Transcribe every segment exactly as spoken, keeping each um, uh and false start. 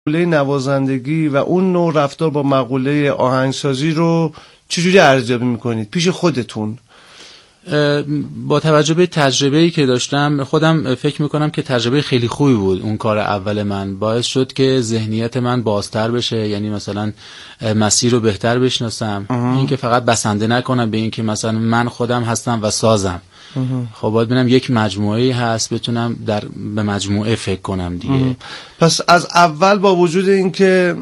مقوله نوازندگی و اون نوع رفتار با مقوله آهنگسازی رو چجوری ارزیابی میکنید پیش خودتون؟ با توجه به تجربه‌ای که داشتم خودم فکر میکنم که تجربه خیلی خوبی بود. اون کار اول من باعث شد که ذهنیت من بازتر بشه، یعنی مثلا مسیر رو بهتر بشناسم، این که فقط بسنده نکنم به این که مثلا من خودم هستم و سازم. خب باید ببینم یک مجموعه‌ای هست بتونم در به مجموعه فکر کنم دیگه. اه. پس از اول با وجود این که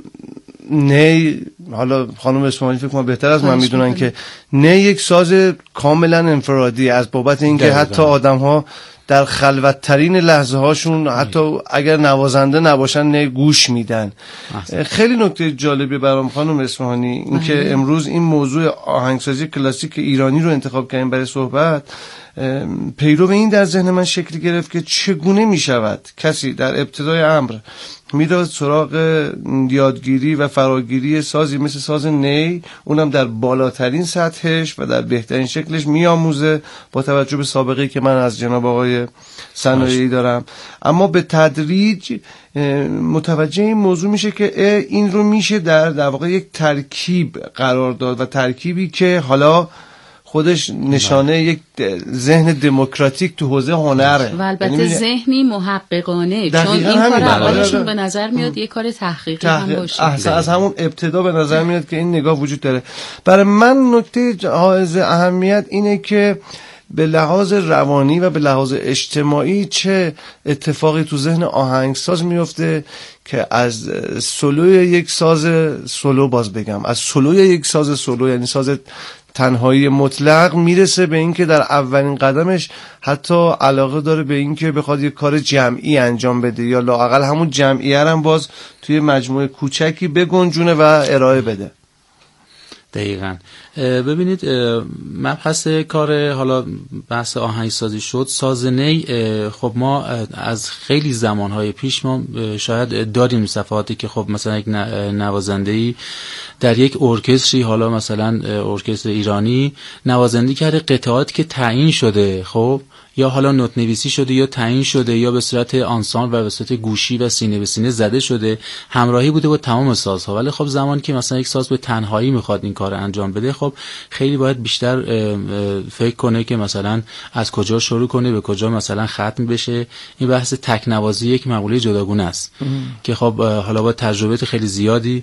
نی، حالا خانم اسماعیلی فکر کنم بهتر از من میدونن که نی یک ساز کاملا انفرادی از بابت این که حتی آدم ها در خلوت ترین لحظه هاشون حتی اگر نوازنده نباشن نی گوش میدن. احسن. خیلی نکته جالبی برام خانم اصفهانی این که امروز این موضوع آهنگسازی کلاسیک ایرانی رو انتخاب کردیم برای صحبت، پیرو به این در ذهن من شکل گرفت که چگونه می شود کسی در ابتدای امر میره سراغ یادگیری و فراگیری سازی مثل ساز نی، اونم در بالاترین سطحش و در بهترین شکلش میآموزه با توجه به سابقه‌ای که من از جناب آقای صنایعی دارم، اما به تدریج متوجه این موضوع میشه که این رو میشه در در واقع یک ترکیب قرار داد و ترکیبی که حالا خودش نشانه یک ذهن دموکراتیک تو حوزه هنره و البته یعنی ذهنی محققانه، چون این کار اولشون به نظر میاد یه کار تحقیقی تحقیق هم باشه. احسن، از همون ابتدا به نظر میاد که این نگاه وجود داره. برای من نکته حائز اهمیت اینه که به لحاظ روانی و به لحاظ اجتماعی چه اتفاقی تو ذهن آهنگساز میفته که از سولوی یک ساز سولو باز بگم از سولوی یک ساز سولو یعنی ساز تنهایی مطلق میرسه به این که در اولین قدمش حتی علاقه داره به این که بخواد یک کار جمعی انجام بده یا لااقل همون جمعیه هم باز توی مجموعه کوچکی بگنجونه و ارائه بده. دقیقاً. ببینید مبحث کار حالا بحث آهنگسازی شد، ساز نی، خب ما از خیلی زمانهای پیش ما شاید داریم صفحاتی که خب مثلا یک نوازنده‌ای در یک ارکستری، حالا مثلا ارکستر ایرانی نوازندگی کرده، قطعاتی که تعیین شده خب یا حالا نوت نویسی شده یا تعیین شده یا به صورت آنسامبل و به صورت گوشی و سینه به سینه زده شده، همراهی بوده با تمام سازها. ولی خب زمانی که مثلا یک ساز به تنهایی میخواد این کار انجام بده، خب خیلی باید بیشتر فکر کنه که مثلا از کجا شروع کنه به کجا مثلا ختم بشه. این بحث تکنوازی یک مقوله جداگونه است که خب حالا با تجربه خیلی زیادی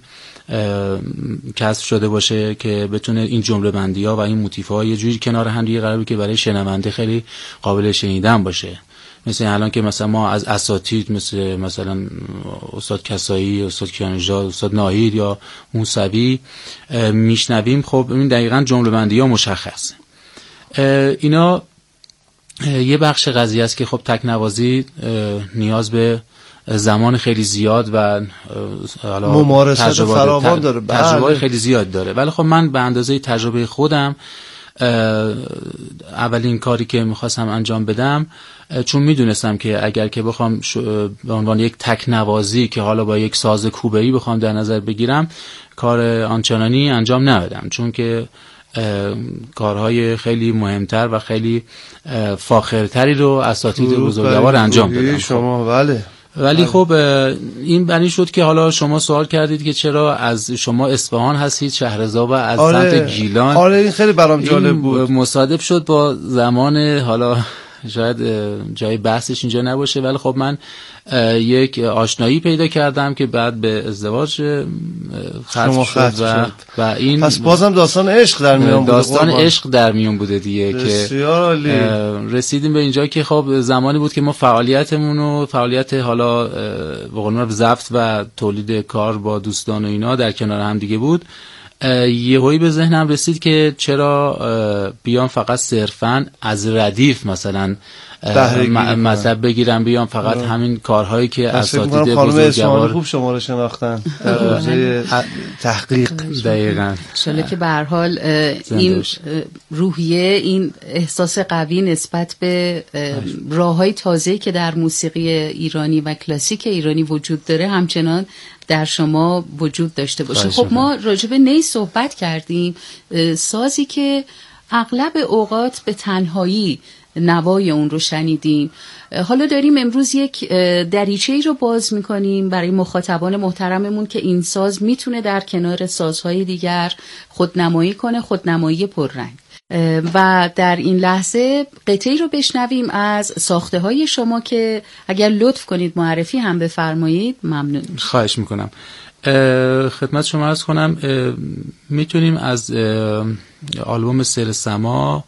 کسب شده باشه که بتونه این جمله بندی ها و این موتیف ها یه جوری کنار هم دیگه قرار بده که برای شنونده خیلی قابل شنیدن باشه. مثل الان که مثلا ما از اساتید مثل مثلا استاد کسایی، استاد کیانژاد، استاد ناهید یا موسوی میشنویم، خب این دقیقاً جمله بندی ها مشخصه. اینا یه بخش قضیه است که خب تکنوازی نیاز به زمان خیلی زیاد و ممارست فراوان داره، تجربه خیلی زیاد داره. ولی خب من به اندازه تجربه خودم اولین کاری که میخواستم انجام بدم، چون میدونستم که اگر که بخوام به عنوان یک تکنوازی که حالا با یک ساز کوبه‌ای بخوام در نظر بگیرم، کار آنچنانی انجام ندادم، چون که کارهای خیلی مهمتر و خیلی فاخرتری رو اساتید بزرگوار انجام دادن شما. بله. ولی خب این بنی شد که حالا شما سوال کردید که چرا از شما اصفهان هستید، شهرزا و از آره. سمت گیلان. آره این خیلی برام جالب بود. مصادف شد با زمان، حالا شاید جای بحثش اینجا نباشه، ولی خب من یک آشنایی پیدا کردم که بعد به ازدواج ختم شد و, و این پس بازم داستان عشق در میون بوده. داستان عشق در میون بوده دیگه که رسیدیم به اینجا که خب زمانی بود که ما فعالیتمون و فعالیت حالا به قول معروف ضبط و تولید کار با دوستان و اینا در کنار هم دیگه بود. یهویی به ذهنم رسید که چرا بیام فقط صرفاً از ردیف مثلا مطلب بگیرم، بیام فقط اه. همین کارهایی که اساتید بزرگوار خوب شما رو شناختن در حوزه تحقیق. دقیقاً. انشالله که به هر حال این روحیه، این احساس قوی نسبت به راههای تازه‌ای که در موسیقی ایرانی و کلاسیک ایرانی وجود داره همچنان در شما وجود داشته باشه. خب ما راجع به نی صحبت کردیم، سازی که اغلب اوقات به تنهایی نوای اون رو شنیدیم. حالا داریم امروز یک دریچه‌ای رو باز می‌کنیم برای مخاطبان محترممون که این ساز میتونه در کنار سازهای دیگر خودنمایی کنه، خودنمایی پررنگ. و در این لحظه قطعی رو بشنویم از ساخته های شما که اگر لطف کنید معرفی هم بفرمایید ممنون. خواهش میکنم. خدمت شما عرض کنم میتونیم از آلبوم سیر سما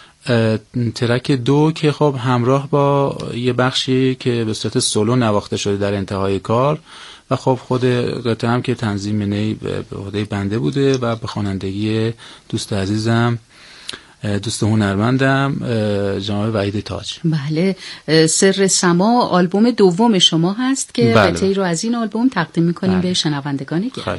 ترک دو که خب همراه با یه بخشی که به صورت سولو نواخته شده در انتهای کار و خب خود قطعه هم که تنظیم نی به عهده بنده بوده و به خوانندگی دوست عزیزم دوست هنرمندم جناب وحید تاج. بله، سر سما آلبوم دوم شما هست که بله. قطعی رو از این آلبوم تقدیم می‌کنیم بله. به شنوندگان گرامی.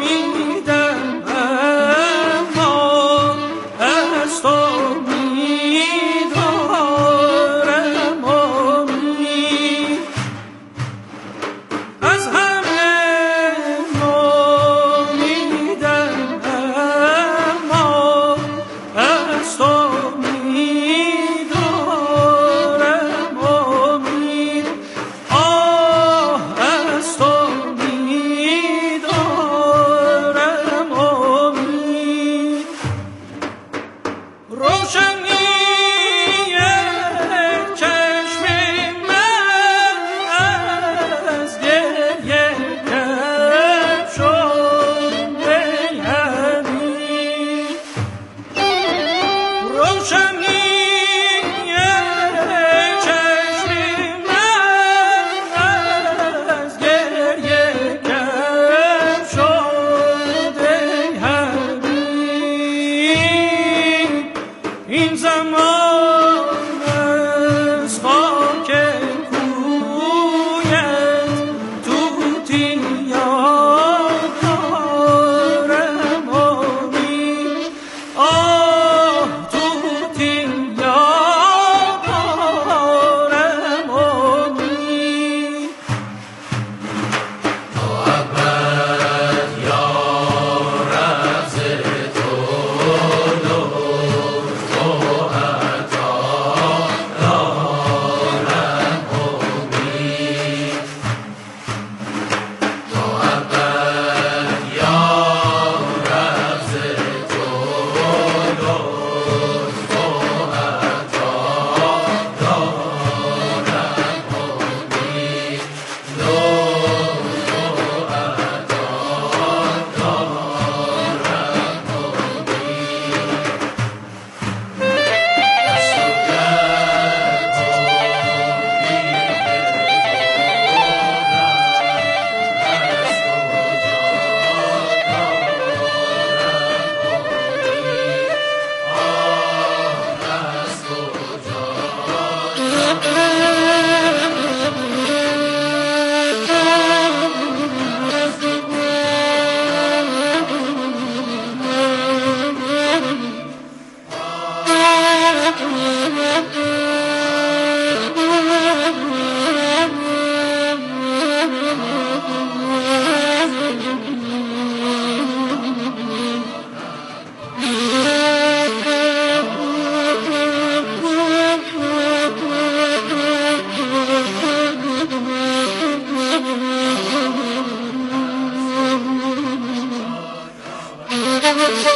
for me.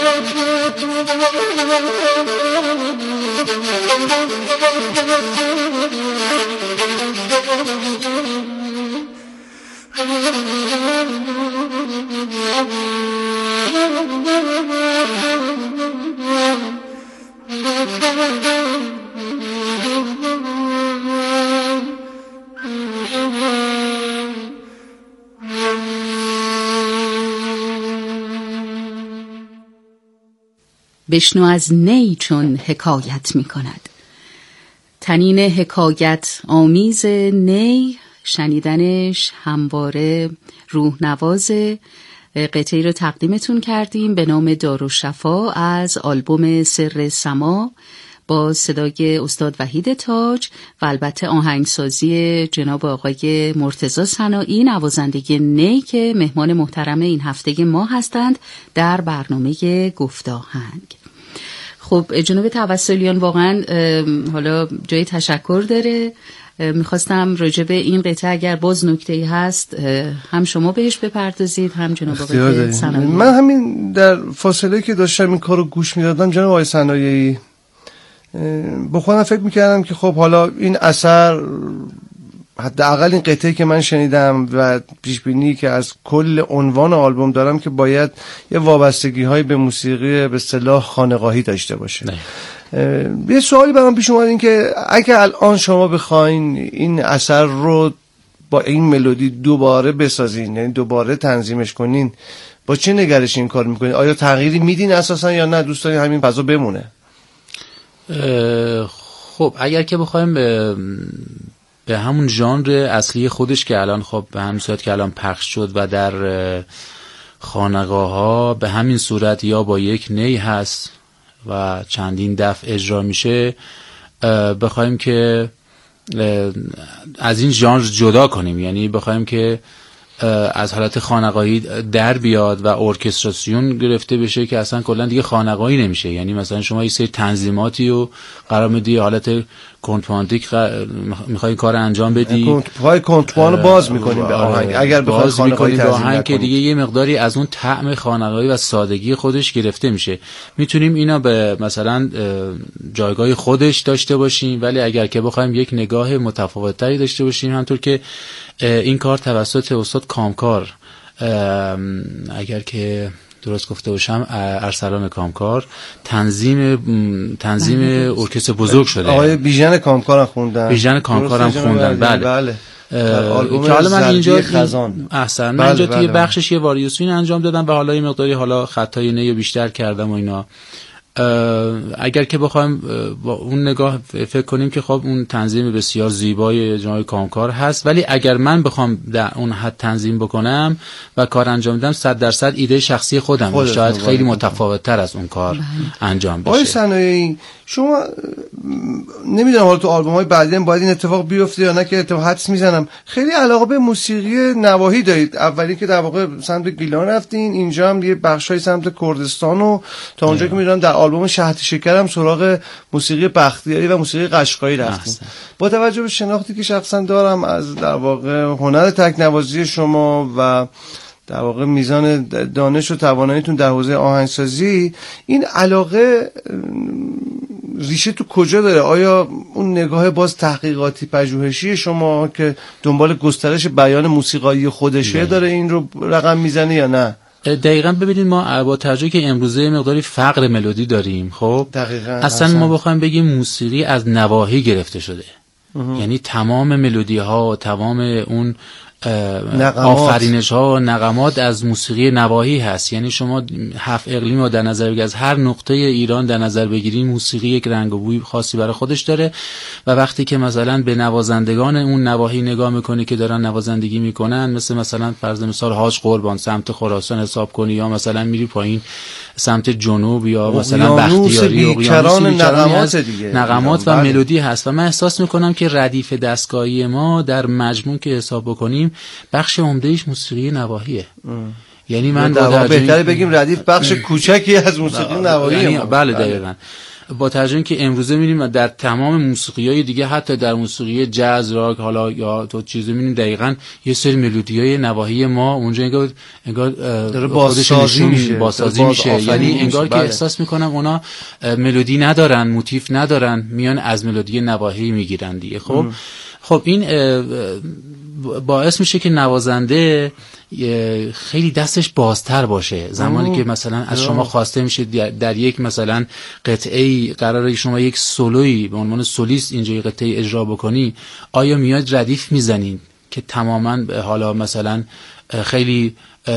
بشنو از نی چون حکایت می کند. تنین حکایت آمیز نی، شنیدنش همواره روح نواز. قطعی رو تقدیمتون کردیم به نام دارالشفا از آلبوم سر سما با صدای استاد وحید تاج و البته آهنگسازی جناب آقای مرتضی سنایی، نوازنده نی که مهمان محترم این هفته ما هستند در برنامه گفت آهنگ. خب جناب توسلیان، واقعا حالا جای تشکر داره. میخواستم راجع به این قطعه اگر باز نکته‌ای هست هم شما بهش بپردازید هم جناب آقای سنایی. من همین در فاصله که داشتم این کارو گوش میدادم جناب آقای سنایی، با خودم فکر میکردم که خب حالا این اثر، حداقل این قطعه که من شنیدم و پیش بینی که از کل عنوان آلبوم دارم که باید یه وابستگی های به موسیقی به اصطلاح خانقاهی داشته باشه. یه سوالی برام پیش اومد، این که اگه الان شما بخواین این اثر رو با این ملودی دوباره بسازین، یعنی دوباره تنظیمش کنین، با چه نگرش این کار میکنین؟ آیا تغییری میدین اساسا یا نه دوست دارین همین فضا بمونه؟ خب اگر که بخوایم به, به همون ژانر اصلی خودش که الان خب به همین صورت که الان پخش شد و در خانقاه ها به همین صورت یا با یک نی هست و چندین دفع اجرا میشه، بخوایم که از این ژانر جدا کنیم، یعنی بخوایم که از حالت خانقاهی در بیاد و ارکستراسیون گرفته بشه که اصلا کلا دیگه خانقاهی نمیشه. یعنی مثلا شما یه سری تنظیماتی و قرار میدی حالت کنتوانتیک میخوای کار انجام بدی، پای کنتوان رو باز میکنیم به آهنگ، اگر بخوای خانقاهی به آهنگ که دیگه یه مقداری از اون طعم خانقاهی و سادگی خودش گرفته میشه. میتونیم اینا به مثلا جایگاه خودش داشته باشیم، ولی اگر که بخوایم یک نگاه متفاوت‌تری داشته باشیم، همونطور که این کار توسط استاد کامکار، اگر که درست گفته باشم ارسلان کامکار، تنظیم تنظیم ارکستر بزرگ شده. آقای بیژن کامکارم خوندن بیژن کامکارم خوندن بله, بله. که حالا من اینجا خزان احسن من اینجا توی بخشش یه واریوسین انجام دادم و حالا یه مقداری حالا خطای نی بیشتر کردم و اینا. اگر که بخوایم با اون نگاه فکر کنیم که خب اون تنظیم بسیار زیبای جناب کامکار هست، ولی اگر من بخوام در اون حد تنظیم بکنم و کار انجام بدم، صد درصد ایده شخصی خودم شاید خیلی متفاوت تر از اون کار بله. انجام بشه. آقای سنایی، شما نمیدونم حالا تو آلبوم های بعدی باید این اتفاق بیفته یا نه که اتفاق حدس میزنم، خیلی علاقه به موسیقی نواحی دارید. اولی که در واقع سمت گیلان رفتین، اینجا هم یه بخشای سمت کردستان و تا اونجا که میدونم در آلبوم شهد شکر هم سراغ موسیقی بختیاری و موسیقی قشقایی رفتین. با توجه به شناختی که شخصا دارم از در واقع هنر تکنوازی شما و در واقع میزان دانش و تواناییتون در حوزه آهنگسازی، این علاقه ریشه تو کجا داره؟ آیا اون نگاه باز تحقیقاتی پژوهشی شما که دنبال گسترش بیان موسیقایی خودشه داره این رو رقم میزنه یا نه؟ دقیقاً ببینید ما با توجه که امروزه مقداری فقر ملودی داریم، خب دقیقاً اصلا حسن. ما بخوایم بگیم موسیقی از نواحی گرفته شده، یعنی تمام ملودی ها و تمام اون آفرینش ها و نغمات از موسیقی نواحی هست. یعنی شما هفت اقلیم رو در نظر بگیرید، از هر نقطه ایران در نظر بگیرید، موسیقی یک رنگ و بوی خاصی برای خودش داره و وقتی که مثلا به نوازندگان اون نواحی نگاه میکنی که دارن نوازندگی میکنن، مثل مثلا فرض مثال حاج قربان سمت خراسان حساب کنی، یا مثلا میری پایین سمت جنوب، یا مثلا بختیاری و بیکران نغمات دیگه نغمات و ملودی هست. و من احساس میکنم که ردیف دستگاهی ما در مجموع که حساب بکنیم بخش عمده‌اش موسیقی نواحیه. یعنی من با بهتره بگیم ردیف بخش کوچکی از موسیقی نواحیه. یعنی بله دقیقاً. با توجه که امروزه می‌بینیم در تمام موسیقی‌های دیگه، حتی در موسیقی جاز، راک، حالا یا تو چیزی می‌بینیم دقیقاً یه سری ملودی‌های نواحی ما اونجا انگار انگار داره بازسازی میشه، بازسازی میشه. یعنی انگار که احساس می‌کنم اونا ملودی ندارن، موتیف ندارن، میان از ملودی نواحی میگیرن دیگه. خب ام. خب این باعث میشه که نوازنده خیلی دستش بازتر باشه زمانی که مثلا از شما خواسته میشه در یک مثلا قطعه‌ای قراره شما یک سولویی به عنوان سولیست اینجا یک قطعه اجرا بکنی، آیا میاد ردیف میزنین که تماما حالا مثلا خیلی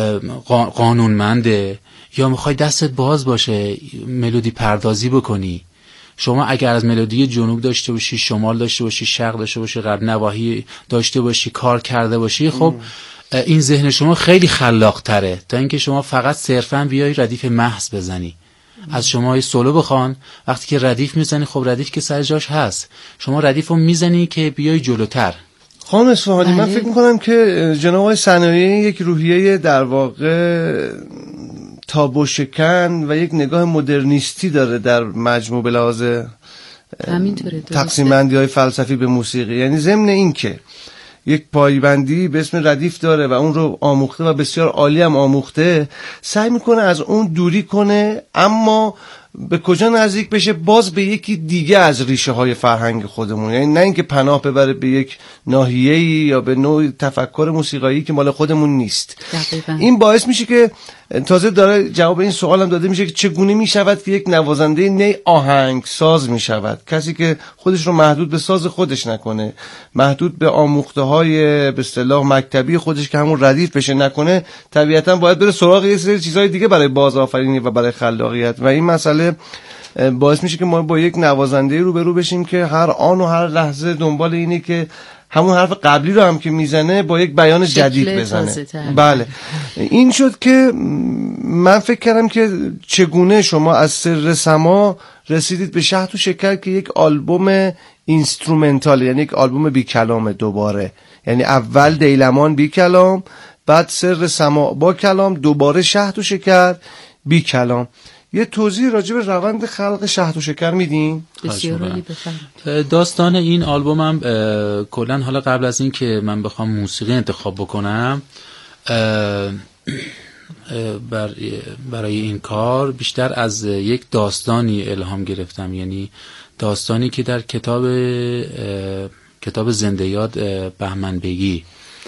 قانونمنده، یا میخوای دستت باز باشه ملودی پردازی بکنی؟ شما اگر از ملودی جنوب داشته باشی، شمال داشته باشی، شرق داشته باشی، غرب نواحی داشته باشی، کار کرده باشی، خب این ذهن شما خیلی خلاق تره تا اینکه شما فقط صرفا بیای ردیف محض بزنی. از شما سولو بخوان، وقتی که ردیف میزنی، خب ردیف که سر جاش هست، شما ردیف رو میزنی که بیای جلوتر. خانم اصفهانی، من فکر میکنم که جناب آقای صنایعی یک روحیه در واقع تابو شکن و یک نگاه مدرنیستی داره در مجموع به لحاظ تقسیم بندی های فلسفی به موسیقی. یعنی ضمن این که یک پایبندی به اسم ردیف داره و اون رو آموخته و بسیار عالی هم آموخته، سعی میکنه از اون دوری کنه، اما به کجا نزدیک بشه؟ باز به یکی دیگه از ریشه های فرهنگ خودمون. یعنی نه اینکه پناه ببره به یک ناحیه‌ای یا به نوع تفکر موسیقایی که مال خودمون نیست. دقیقاً. این باعث میشه که تازه داره جواب این سوال هم داده میشه که چگونه میشود که یک نوازنده نی آهنگ ساز میشود، کسی که خودش رو محدود به ساز خودش نکنه، محدود به آموخته های به اصطلاح مکتبی خودش که همون ردیف بشه نکنه، طبیعتاً باید بره سراغ یه سری چیزهای دیگه برای بازآفرینی و برای خلاقیت. و این مسئله باعث میشه که ما با یک نوازنده روبرو بشیم که هر آن و هر لحظه دنبال اینه که همون حرف قبلی رو هم که میزنه با یک بیان جدید بزنه. بله، این شد که من فکر کردم که چگونه شما از سر سما رسیدید به شهد و شکر که یک آلبوم اینسترومنتال، یعنی یک آلبوم بی کلام دوباره. یعنی اول دیلمان بی کلام، بعد سر سما با کلام، دوباره شهد و شکر بی کلام. یه توضیح راجع به روند خلق شهد و شکر میدین؟ بسیار عالی، بفرمایید. داستان این آلبومم کلا، حالا قبل از این که من بخوام موسیقی انتخاب بکنم، بر برای این کار بیشتر از یک داستانی الهام گرفتم. یعنی داستانی که در کتاب کتاب زنده یاد بهمن بیگی،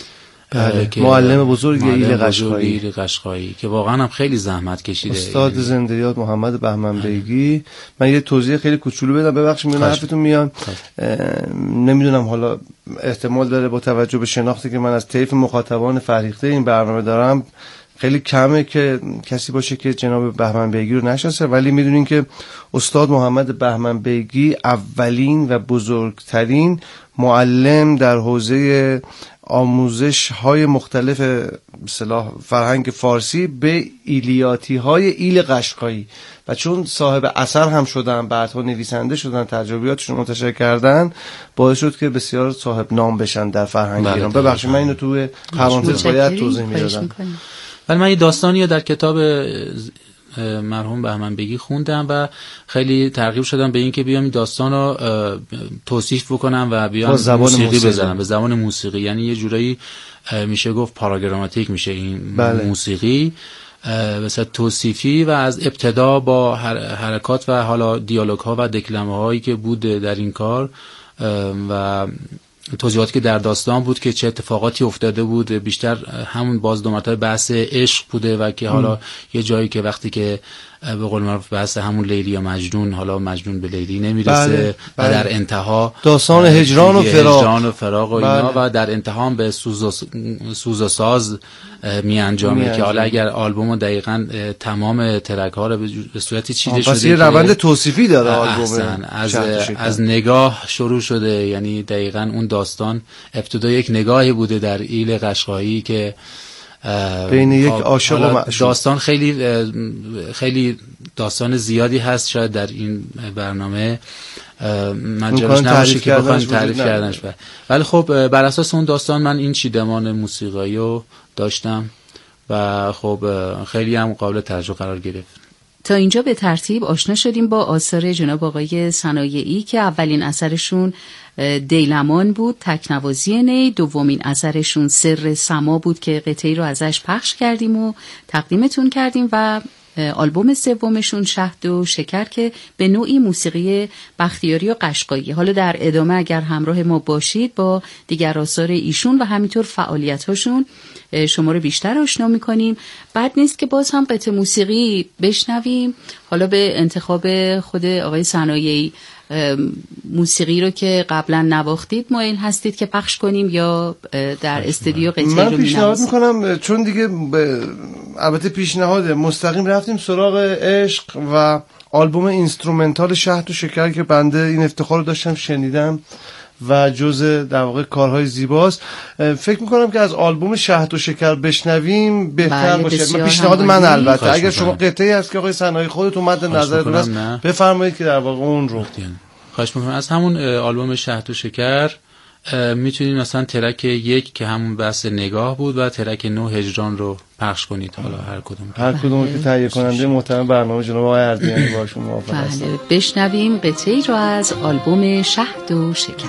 معلم بزرگ ایل قشقایی قشقایی که واقعا هم خیلی زحمت کشیده، استاد یعنی زنده یاد محمد بهمن بیگی. من یه توضیح خیلی کوچولو بدم، ببخشید میون حرفتون میان. نمیدونم، حالا احتمال داره با توجه به شناختی که من از طیف مخاطبان فرهیخته این برنامه دارم خیلی کمه که کسی باشه که جناب بهمن بیگی رو نشناسه، ولی میدونین که استاد محمد بهمن بیگی اولین و بزرگترین معلم در حوزه آموزش های مختلف به اصطلاح فرهنگ فارسی به ایلیاتی های ایل قشقایی، و چون صاحب اثر هم شدن، بعدها نویسنده شدن، تجربیاتشون منتشر کردن، باعث شد که بسیار صاحب نام بشن در فرهنگ ایران. ببخشید من اینو توی پرانتز باید توضیح میدادم. ولی من یه داستانی در کتاب مرحوم بهمن بیگی خوندم و خیلی ترغیب شدم به این که بیام این داستان رو توصیف بکنم و بیام موسیقی, موسیقی بزنم به زبان موسیقی. یعنی یه جورایی میشه گفت پاراگراماتیک میشه این بله. موسیقی مثلا توصیفی و از ابتدا با حرکات و حالا دیالوگ ها و دکلمه هایی که بود در این کار و توضیحاتی که در داستان بود که چه اتفاقاتی افتاده بود، بیشتر همون باز دو مرتبه بحث عشق بوده و که حالا ام. یه جایی که وقتی که به قول معروف بحث همون لیلی یا مجنون، حالا مجنون به لیلی نمیرسه بله. و بله. در انتها داستان هجران و فراق هجران و فراق و اینا بله. و در انتها به سوز و, سوز و ساز می انجامه که حالا اگر آلبوم دقیقاً تمام ترک ها رو به صورتی چیده شده، پس یه روند توصیفی داره آلبوم از از نگاه شروع شده. یعنی دقیقاً اون داستان ابتدا یک نگاهی بوده در ایل قشقایی که بین یک عاشق و معشوق. داستان خیلی خیلی داستان زیادی هست، شاید در این برنامه مجالش نباشه که بخوایم تعریف کردنش، ولی خب بر اساس اون داستان من این چیدمان موسیقایی رو داشتم و خب خیلی هم قابل توجه قرار گرفت. تا اینجا به ترتیب آشنا شدیم با آثار جناب آقای صنایعی که اولین اثرشون دیلمان بود، تکنوازی نی. دومین اثرشون سر سما بود که قطعی رو ازش پخش کردیم و تقدیمتون کردیم و آلبوم سومشون شهد و شکر که به نوعی موسیقی بختیاری و قشقایی. حالا در ادامه اگر همراه ما باشید با دیگر آثار ایشون و همینطور فعالیت‌هاشون شما رو بیشتر آشنا می‌کنیم. بد نیست که باز هم قطعه موسیقی بشنویم. حالا به انتخاب خود آقای صنایعی موسیقی رو که قبلا نواختید مایل هستید که پخش کنیم یا در استودیو قطعه رو می‌نوازیم؟ من پیشنهاد میکنم، چون دیگه البته پیشنهاد مستقیم رفتیم سراغ عشق و آلبوم اینسترومنتال شهد و شکر که بنده این افتخار رو داشتم شنیدم و جزء در واقع کارهای زیباست. فکر میکنم که از آلبوم شهد و شکر بشنویم بهتر باشه. پیشنهاد من البته اگر شما قطعی هست که آقای صنایعی خودتون مد نظرتون هست بفرمایید که در واقع اون رو خواهش میکنم. از همون آلبوم شهد و شکر میتونید مثلا ترک یک که همون بحث نگاه بود و ترک نو هجران رو پخش کنید. حالا هر کدوم هر کدوم که تهیه کننده محترم برنامه جناب آقای اردیانی باشون موافق هستن. بله، بشنویم قطعی رو از آلبوم شهد و شکر.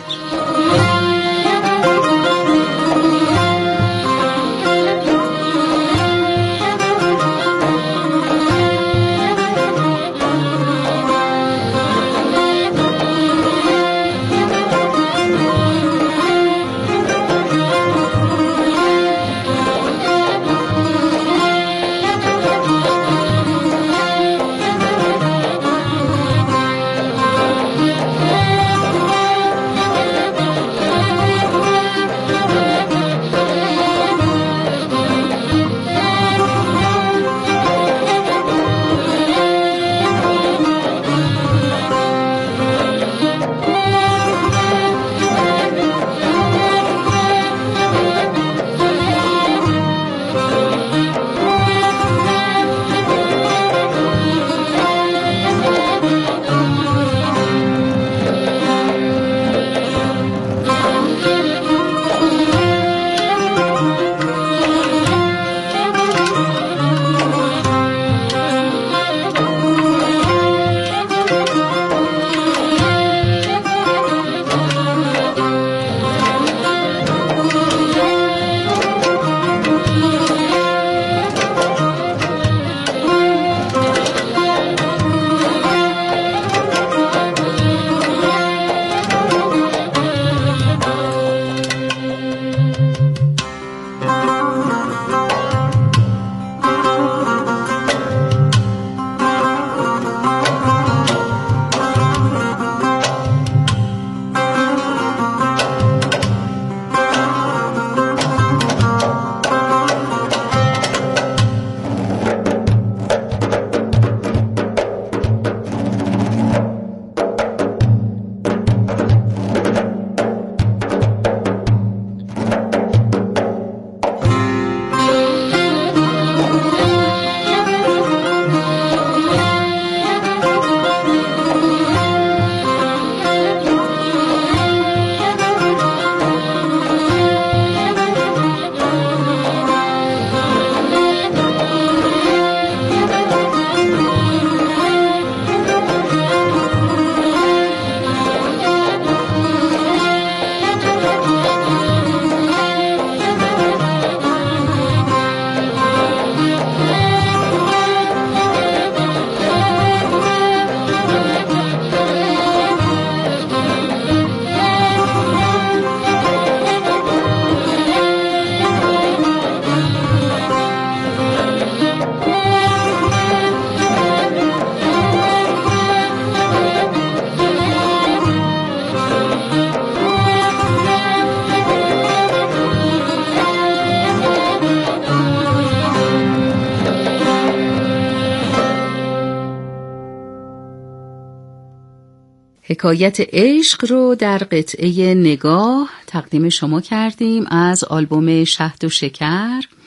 حکایت عشق رو در قطعه نگاه تقدیم شما کردیم از آلبوم شهد و شکر.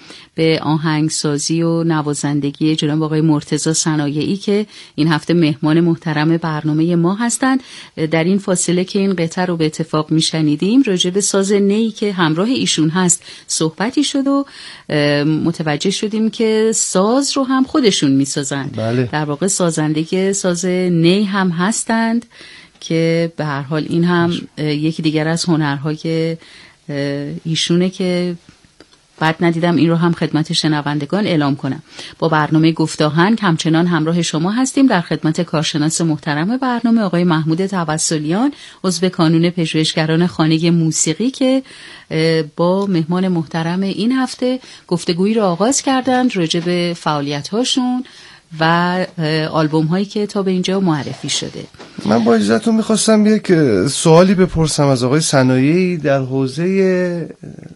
به آهنگسازی و نوازندگی جناب آقای مرتضی صنایعی که این هفته مهمان محترم برنامه ما هستند. در این فاصله که این قطعه رو به اتفاق میشنیدیم راجع به ساز نی که همراه ایشون هست صحبتی شد و متوجه شدیم که ساز رو هم خودشون میسازند. بله. در واقع سازنده ساز نی هم هستند که به هر حال این هم یکی دیگر از هنرهای ایشونه که بعد ندیدم این رو هم خدمت شنوندگان اعلام کنم. با برنامه گفتاهنگ همچنان همراه شما هستیم. در خدمت کارشناس محترم برنامه آقای محمود توسلیان، عضو کانون پژوهشگران خانه موسیقی، که با مهمان محترم این هفته گفتگویی رو آغاز کردند راجع به فعالیت‌هاشون و آلبوم هایی که تا به اینجا معرفی شده. من با اجازهتون میخواستم یک سوالی بپرسم از آقای صنایعی در حوزه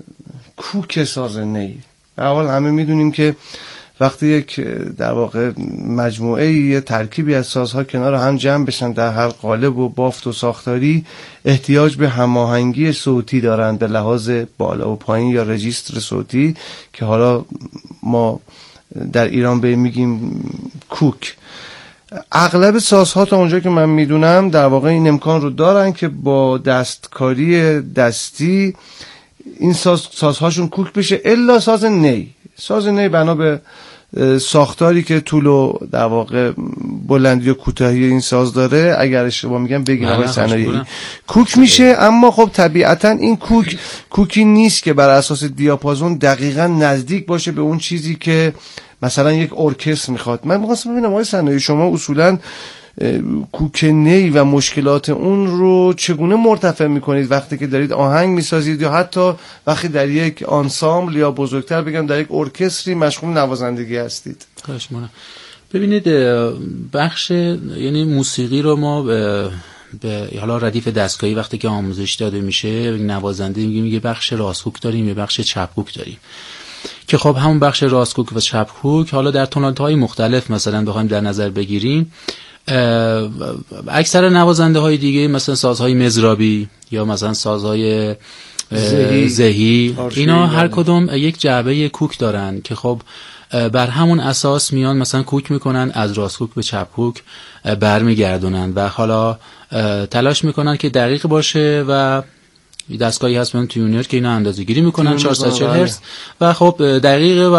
کوک ساز نی. اول همه میدونیم که وقتی یک در واقع مجموعه یه ترکیبی از سازها کنار هم جمع بشن در هر قالب و بافت و ساختاری احتیاج به هماهنگی صوتی دارند به لحاظ بالا و پایین یا رجیستر صوتی که حالا ما در ایران به میگیم کوک. اغلب سازها تا اونجا که من میدونم در واقع این امکان رو دارن که با دستکاری دستی این ساز سازهاشون کوک بشه، الا ساز نی. ساز نی بنا به ساختاری که طول و در واقع بلندی و کوتاهی این ساز داره، اگر اشتباه میگم بگین آقای صنایعی، کوک میشه. اما خب طبیعتا این کوک کوکی نیست که بر اساس دیاپازون دقیقاً نزدیک باشه به اون چیزی که مثلا یک ارکستر میخواد. من میخواستم ببینم آقای صنایعی شما اصولاً کوک نی و مشکلات اون رو چگونه مرتفع میکنید وقتی که دارید آهنگ میسازید یا حتی وقتی در یک آنسامبل یا بزرگتر بگم در یک ارکستری مشغول نوازندگی هستید؟ خواهش می‌کنم. ببینید بخش یعنی موسیقی رو ما به, به حالا ردیف دستگاهی وقتی که آموزش داده میشه نوازنده میگیم یه بخش راست کوک داریم یه بخش چپ کوک داریم که خب همون بخش راست کوک و چپ کوک حالا در تونالت‌های مختلف مثلا بخوایم در نظر بگیریم، اکثر نوازنده های دیگه مثلا سازهای مزرابی یا مثلا سازهای زهی اینا هر کدوم یک جعبه کوک دارن که خب بر همون اساس میان مثلا کوک میکنن، از راست کوک به چپ کوک برمیگردونن و حالا تلاش میکنن که دقیق باشه و دستگاهی هست مثلا تیونر که اینا اندازه‌گیری میکنن چهارصد و چهل هرتز و خب دقیقه و